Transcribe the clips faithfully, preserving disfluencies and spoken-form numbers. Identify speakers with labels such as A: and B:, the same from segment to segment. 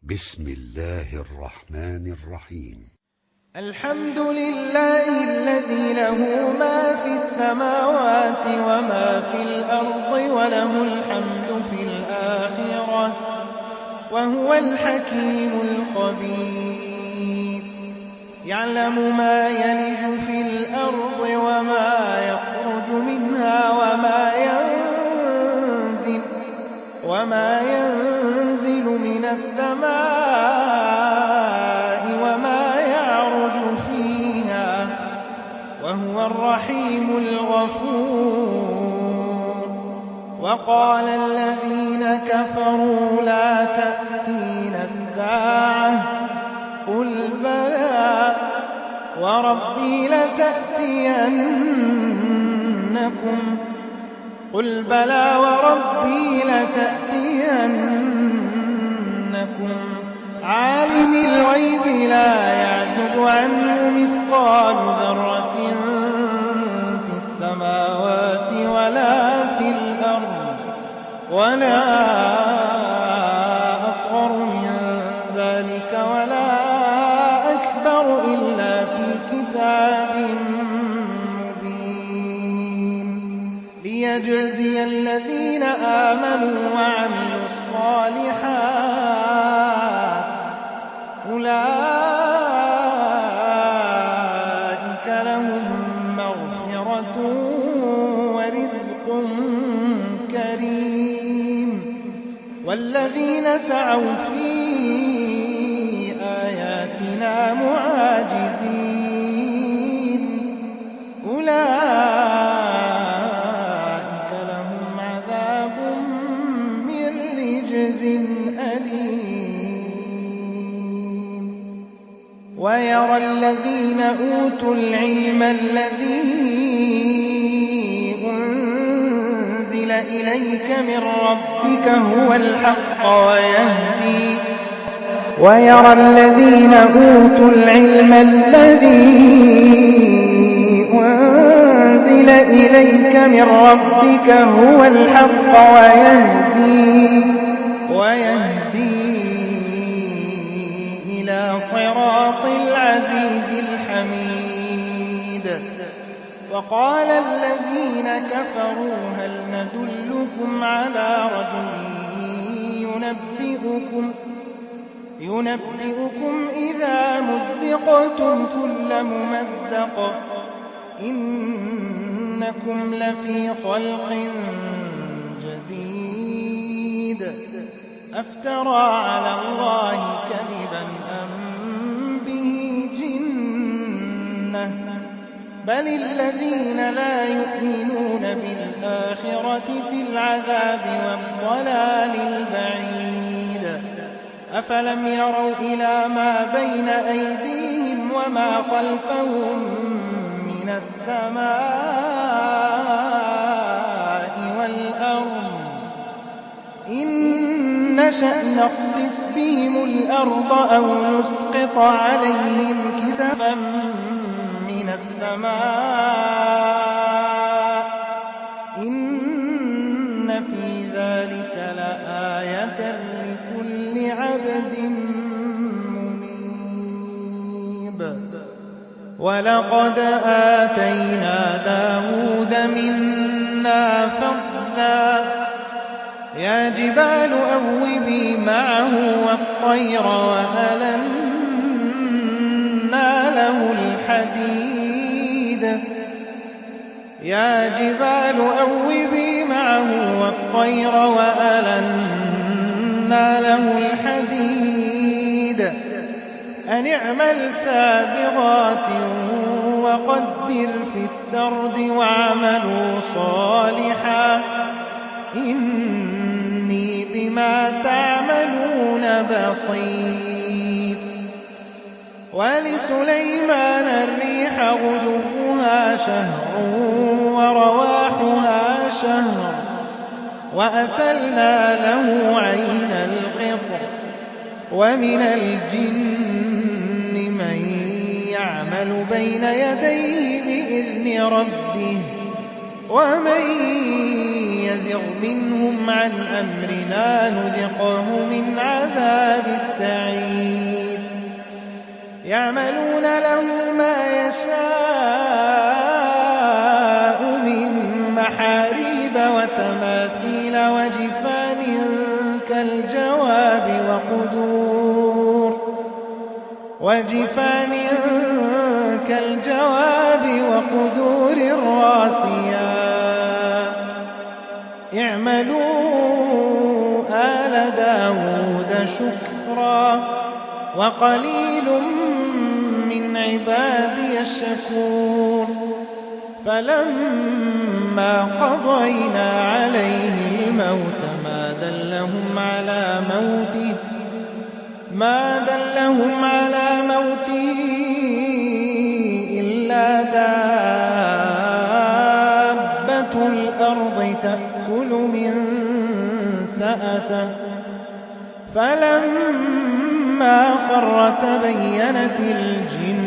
A: بسم الله الرحمن الرحيم.
B: الحمد لله الذي له ما في السماوات وما في الأرض وله الحمد في الآخرة وهو الحكيم الخبير. يعلم ما يلج في الأرض وما يخرج منها وما ينزل وما ينزل من السماء وما يعرج فيها وهو الرحيم الغفور. وقال الذين كفروا لا تأتينا الساعة قل بلى وربي لتأتينكم قل بلى وربي لتأتينكم عالم الغيب لا يعزب عنه مثقال ذرة في السماوات ولا في الأرض ولا أصغر من ذلك ولا أكبر إلا في كتاب مبين ليجزي الذين آمنوا وعملوا الصالحات أولئك لهم مغفرة ورزق كريم. والذين سعوا في آياتنا معاجزين أولئك لهم عذاب من رجز أليم. ويرى الذين أوتوا العلم الذي أنزل إليك من ربك هو الحق ويهدي ويرى الذين أوتوا العلم الذي أنزل إليك من ربك هو الحق ويهدي ويهدي إلى صراط العزيز الحميد. وقال الذين كفروا هل ندلكم على رجل ينبئكم ينبئكم إذا مزقتم كل ممزق إنكم لفي خلق جديد أفترى على الله كذبا أم به جنة بل الذين لا يؤمنون بالآخرة في العذاب والضلال البعيد. أفلم يروا إلى ما بين أيديهم وما خلفهم من السماء والأرض إن نشأ نخسف بهم الأرض أو نسقط عليهم كسفا من السماء إن في ذلك لآية لكل عبد منيب. ولقد آتينا داود منا فضلا يا جبال أوبي معه والطير وألنا له الحديد يا جبال أوبي معه والطير وألنا له الحديد أن اعمل سابغات وقدر في السرد واعملوا صالحا إني بما تعملون بصير. ولسليمان الريح غدوها شهر ورواحها شهر وأسلنا له عين القطر ومن الجن من يعمل بين يديه بإذن ربه ومن يزغ منهم عن أمرنا نذقه من عذاب السعير. يعملون له ما يشاء من محاريب وتماثيل وجفان كالجواب وقدور وجفان كالجواب وقدور الراسيات اعملوا آل داود شكرا وقليل من عبادي الشكور فلما قضينا عليه الموت ما دلهم على موته ما دلهم على موته إلا دابة الأرض تأكل من سأته فلما خر تبينت الجن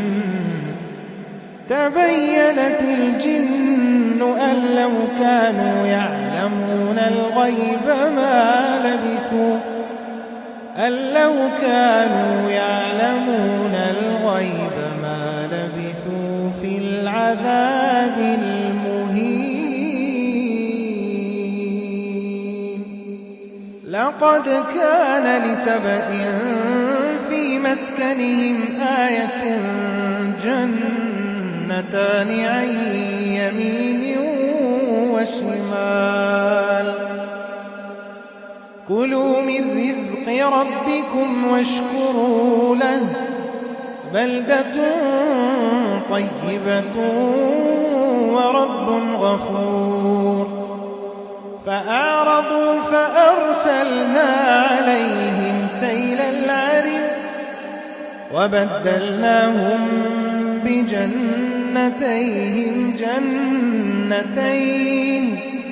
B: تبينت الجن أن لو كانوا يعلمون الغيب ما لبثوا أن لو كانوا يعلمون الغيب ما لبثوا في العذاب المهين لقد كان لسبإ في مسكنهم آية جنتان عن يمين وشمال كلوا من رزق ربكم واشكروا له بلدة طيبة ورب غفور فأعرضوا فأرسلنا عليهم سيل العرم وبدلناهم بجنتيهم جنتين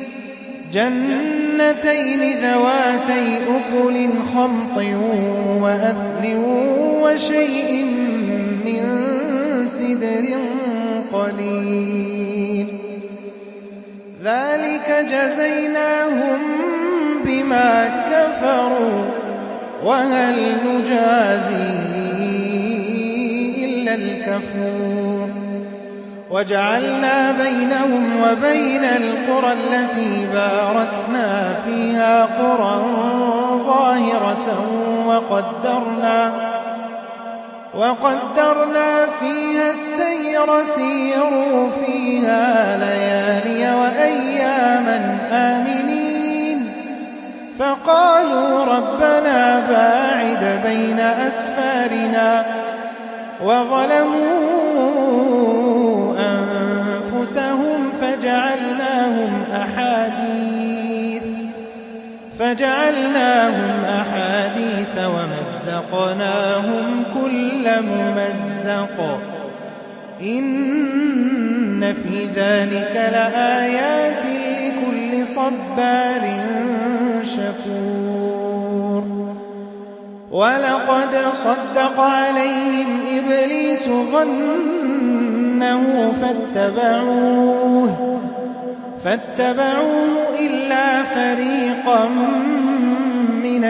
B: جنتين ذواتي أكل خمط وأثل وشيء من سدر قليل ذلك جزيناهم بما كفروا وهل نجازي إلا الكفور وجعلنا بينهم وبين القرى التي باركنا فيها قرى ظاهرة وقدرنا وقدرنا فيها السير سيروا فيها ليالي وأياما آمنين فقالوا ربنا باعد بين أسفارنا وظلموا أنفسهم فجعلناهم أحاديث فجعلناهم أحاديث ومزقناهم كل ممزق إن في ذلك لآيات لكل صبار شكور ولقد صدق عليهم إبليس ظنه فاتبعوه فاتبعوه إلا فريقا من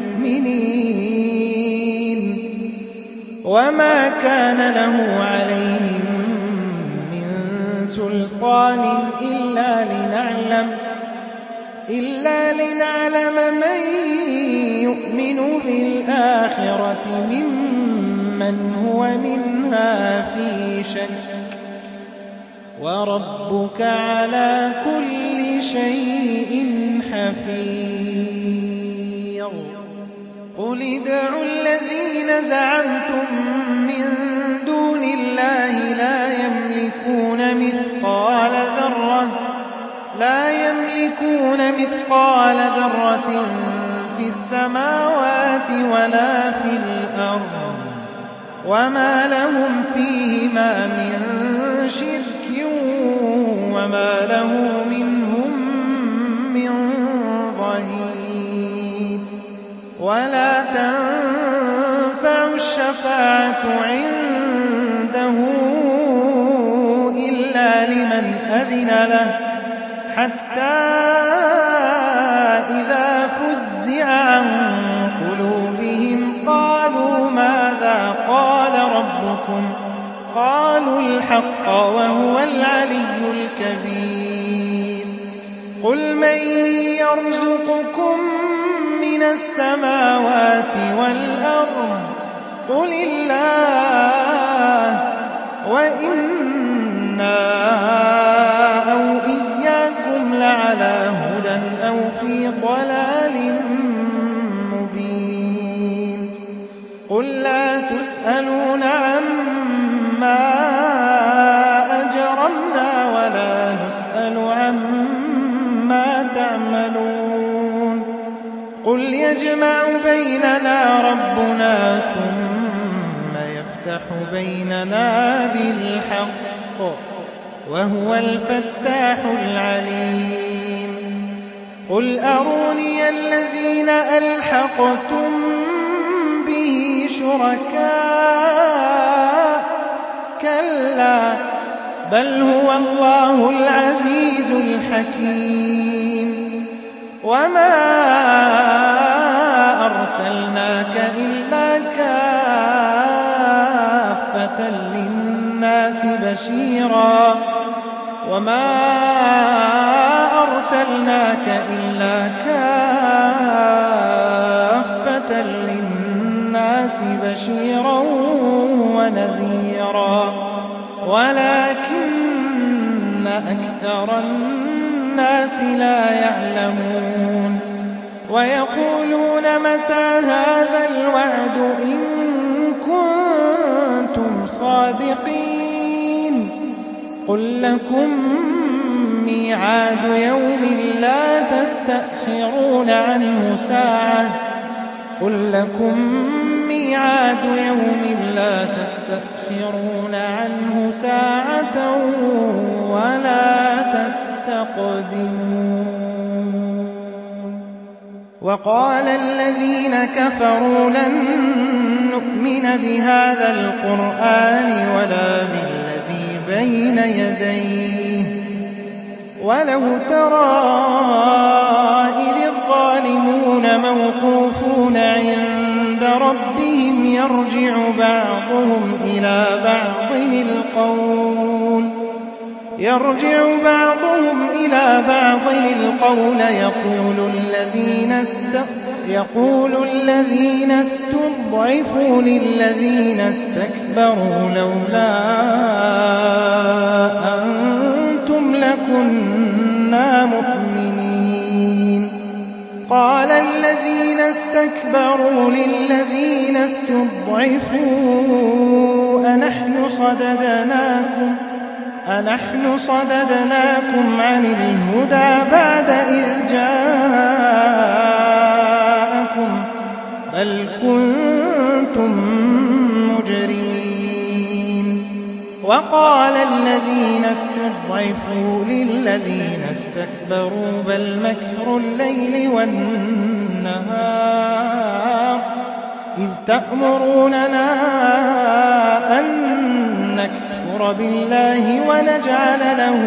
B: المؤمنين وما كان له عليهم من سلطان إلا لنعلم إلا لنعلم من يؤمن بالآخرة ممن هو منها في شك وربك على كل شيء حفيظ قل ادعوا الذين زعمتم من دون الله لا يملكون مثقال ذرة لا يملكون مثقال ذرة في السماوات ولا في الأرض وما لهم فيهما من شرك وما له منهم من ظهير ولا تنفع الشفاعة عنده إلا لمن أذن له حتى إذا فزع عن قلوبهم قالوا ماذا قال ربكم أَرَاكُمْ ۖ قَالُوا الْحَقَّ وَهُوَ الْعَلِيُّ الْكَبِيرُ قُلْ مَن يَرْزُقُكُم مِّنَ السَّمَاوَاتِ وَالْأَرْضِ ۖ قُلِ اللَّهُ ۖ وَإِنَّا أَوْ إِيَّاكُمْ لَعَلَىٰ هُدًى أَوْ فِي ضَلَالٍ مُّبِينٍ قُل لَّا تُسْأَلُونَ عَمَّا أَجْرَمْنَا وَلَا نُسْأَلُ عَمَّا تَعْمَلُونَ قُلْ يَجْمَعُ بَيْنَنَا رَبُّنَا ثُمَّ يَفْتَحُ بَيْنَنَا بِالْحَقِّ ۚ وَهُوَ الْفَتَّاحُ الْعَلِيمُ قُلْ أَرُونِيَ الَّذِينَ أَلْحَقْتُم بِهِ شُرَكَاءَ ۖ كَلَّا بَلْ هُوَ اللَّهُ الْعَزِيزُ الْحَكِيمُ وَمَا أَرْسَلْنَاكَ إِلَّا كَافَّةً لِّلنَّاسِ بَشِيرًا وَمَا أَرْسَلْنَاكَ إِلَّا كَافَّةً لِّلنَّاسِ بَشِيرًا وَنَذِيرًا وَلَٰكِنَّ أَكْثَرَ النَّاسِ لَا يَعْلَمُونَ وَيَقُولُونَ مَتَىٰ هَٰذَا الْوَعْدُ إِن كُنتُمْ صَادِقِينَ قُل لَّكُم مِّيعَادُ يَوْمٍ لَّا تَسْتَأْخِرُونَ عَنْهُ سَاعَةً قُل لَّكُم مِّيعَادُ يَوْمٍ لَّا تَسْتَأْخِرُونَ عَنْهُ سَاعَةً وَلَا تَسْتَقْدِمُونَ وَقَالَ الَّذِينَ كَفَرُوا لَن نُّؤْمِنَ بِهَٰذَا الْقُرْآنِ وَلَا بِالَّذِي بَيْنَ يَدَيْهِ ۗ وَلَوْ تَرَىٰ إِذِ الظَّالِمُونَ مَوْقُوفُونَ عِندَ رَبِّهِمْ يَرْجِعُ بَعْضُهُمْ إِلَىٰ بَعْضٍ الْقَوْلَ يَرْجِعُ بَعْضُهُمْ إِلَىٰ بَعْضٍ الْقَوْلَ يَقُولُ الَّذِينَ اسْتُضْعِفُوا لِلَّذِينَ اسْتَكْبَرُوا لَوْلَا أَنتُمْ لَكُنَّا مُؤْمِنِينَ قَالَ الَّذِينَ اسْتَكْبَرُوا لِلَّذِينَ اسْتُضْعِفُوا أَنَحْنُ صَدَدْنَاكُمْ عَنِ الْهُدَىٰ بَعْدَ إِذْ جَاءَكُم ۖ بَلْ كُنتُم مُّجْرِمِينَ وَقَالَ الَّذِينَ اسْتُضْعِفُوا لِلَّذِينَ اسْتَكْبَرُوا بَلْ مَكْرُ اللَّيْلِ وَالنَّهَارِ إِذْ تَأْمُرُونَنَا أَن نَّكْفُرَ بِاللَّهِ وَنَجْعَلَ لَهُ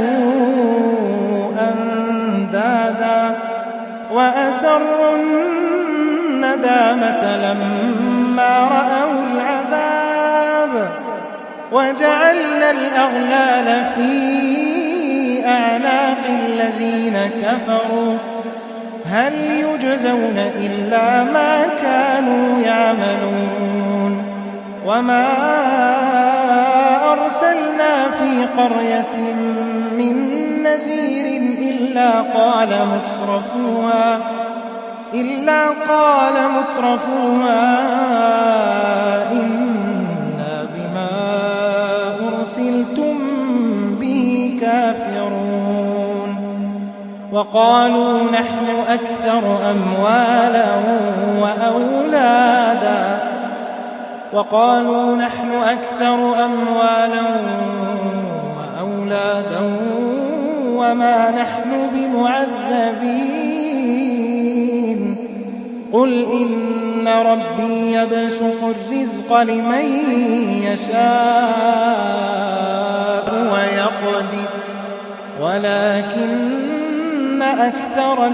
B: أَندَادًا وَأَسَرُّوا النَّدَامَةَ لَمَّا رَأَوُا الْعَذَابَ وَجَعَلْنَا الْأَغْلَالَ فِي أَعْنَاقِ الَّذِينَ كَفَرُوا هَلْ يُجْزَوْنَ إِلَّا مَا كَانُوا يَعْمَلُونَ وَمَا أَرْسَلْنَا فِي قَرْيَةٍ مِّن نَّذِيرٍ إِلَّا قَالَ مُتْرَفُوهَا إِنَّا بِمَا أُرْسِلْتُم بِهِ كَافِرُونَ وَقَالُوا نَحْنُ أَكْثَرُ أَمْوَالًا وَأَوْلَادًا وَقَالُوا نَحْنُ أَكْثَرُ أَمْوَالًا وَأَوْلَادًا وَمَا نَحْنُ بِمُعَذَّبِينَ قُلْ إِنَّ رَبِّي يَبْسُطُ الرِّزْقَ لِمَن يَشَاءُ وَيَقْدِرُ وَلَٰكِنَّ أَكْثَرَ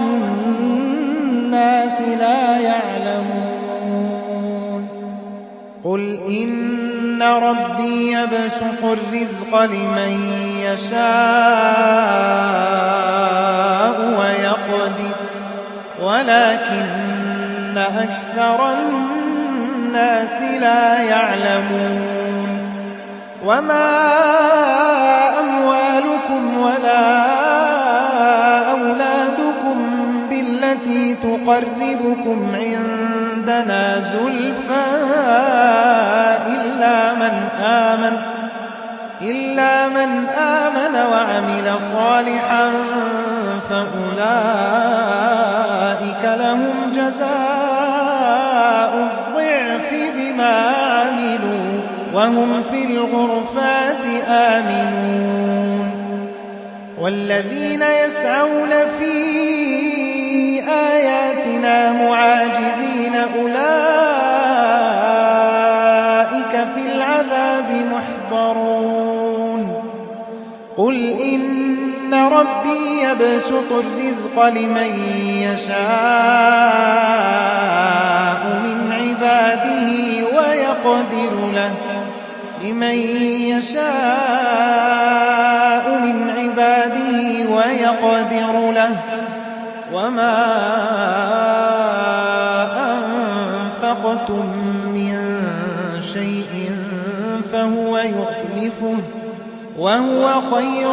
B: النَّاسِ لَا يَعْلَمُونَ قُلْ إِنَّ ربي يبسط الرزق لمن يشاء ويقدر ولكن أكثر الناس لا يعلمون وما أموالكم ولا أولادكم بالتي تقربكم عندنا زلفى إلا من آمن إلا من آمن وعمل صالحا فأولئك لهم جزاء الضعف بما عملوا وهم في الغرفات آمنون والذين يسعون في آياتنا معاجزين أولئك في العذاب محضرون قل إن ربي يبسط الرزق لمن يشاء من عباده ويقدر له لمن يشاء من عباده ويقدر له وما أنفقتم من شيء فهو يخلفه وهو خير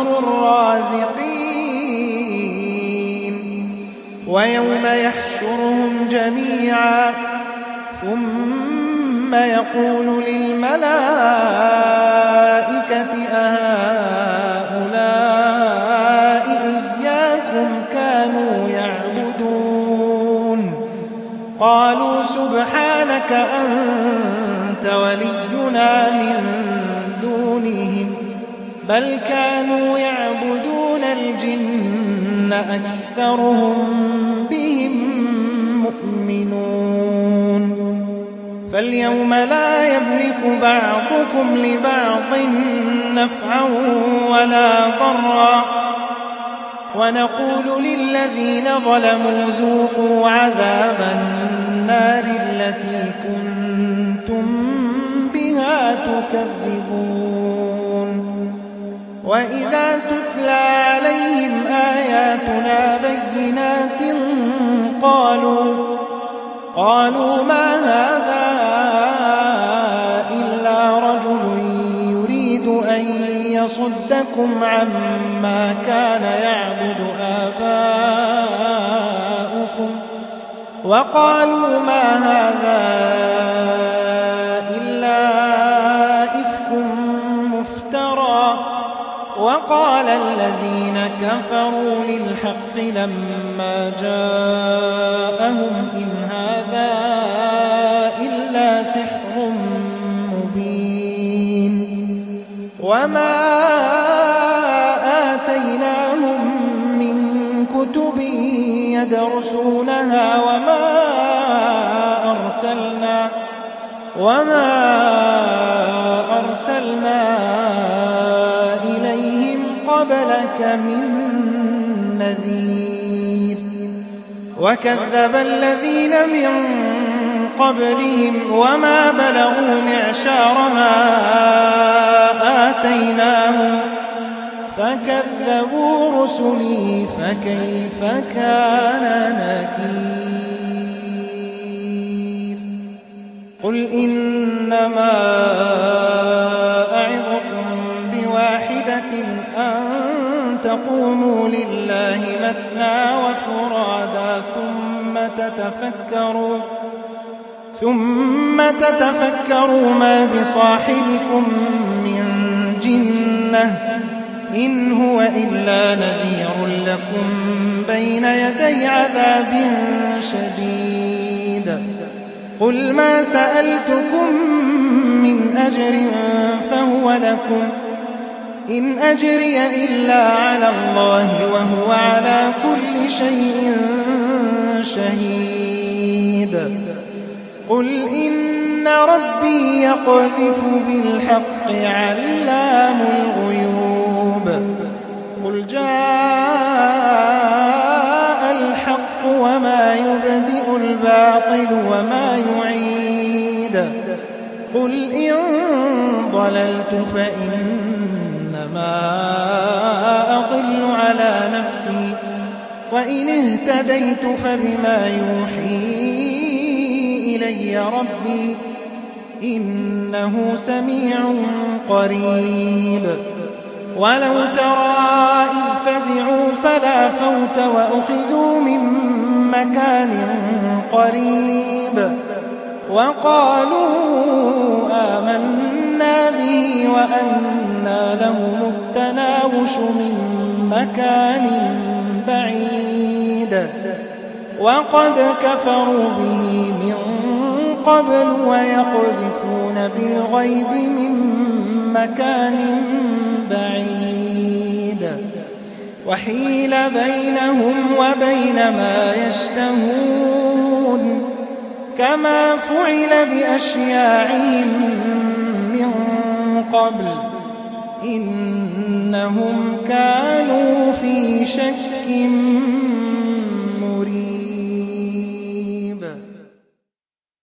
B: الرازقين ويوم يحشرهم جميعا ثم يقول للملائكة أهؤلاء إياكم كانوا يعبدون قالوا سبحانك أنت ولينا من دونهم بل كانوا يعبدون الجن أكثرهم بهم مؤمنون فاليوم لا يملك بعضكم لبعض نفعا ولا ضرا ونقول للذين ظلموا ذوقوا عذاب النار التي كنتم بها تكذبون وإذا تتلى عليهم آياتنا بينات قالوا قالوا ما هذا إلا رجل يريد أن يصدكم عما كان يعبد آباؤكم وقالوا ما هذا إلا إفك مفترى وقال الذين كفروا للحق لما جاءهم إن هذا إلا سحر مبين وما آتيناهم من كتب يدرسونها وما أرسلنا وما أرسلنا إليهم قبلك من نذير وكذب الذين من قبلهم وما بلغوا معشار ما آتيناهم فكذبوا رسلي فكيف كان نكير قل إنما أعظكم بواحدة أن تقوموا لله مثنى وفرادا ثم تتفكروا ثم تتفكروا ما بصاحبكم من جنة إن هو إلا نذير لكم بين يدي عذاب شديد قل ما سألتكم من أجر فهو لكم إن أجري إلا على الله وهو على كل شيء شهيد قل إن ربي يقذف بالحق علام الغيوب قل جاء الحق وما يبدئ الباطل وما يعيد قُلْ إِن ضَلَلْتُ فَإِنَّمَا أَضِلُّ عَلَىٰ نَفْسِي وَإِنِ اهْتَدَيْتُ فَبِمَا يُوحِي إِلَيَّ رَبِّي إِنَّهُ سَمِيعٌ قَرِيبٌ وَلَوْ تَرَىٰ إِذْ فَزِعُوا فَلَا فَوْتَ وَأُخِذُوا مِن مَّكَانٍ قَرِيبٍ وَقَالُوا آمَنَّا بِهِ وَأَنَّىٰ لَهُمُ التَّنَاوُشُ مِن مَّكَانٍ بَعِيدٍ وَقَدْ كَفَرُوا بِهِ مِن قَبْلُ وَيَقْذِفُونَ بِالْغَيْبِ مِن مَّكَانٍ بَعِيدٍ وَحِيلَ بَيْنَهُمْ وَبَيْنَ مَا يَشْتَهُونَ كَمَا فُعِلَ بِأَشْيَاعِهِم مِّن قَبْلُ إِنَّهُمْ كَانُوا فِي شَكٍّ